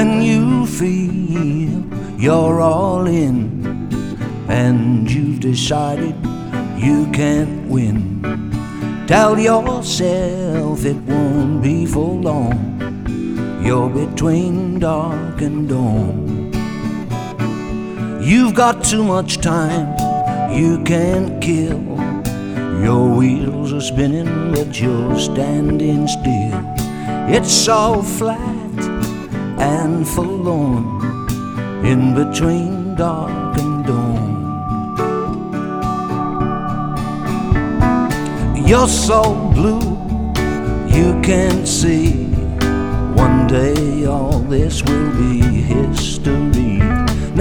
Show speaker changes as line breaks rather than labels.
When you feel you're all in and you've decided you can't win, tell yourself it won't be for long. You're between dark and dawn. You've got too much time you can't kill. Your wheels are spinning but you're standing still. It's so flat and forlorn in between dark and dawn. You're so blue you can't see. One day all this will be history.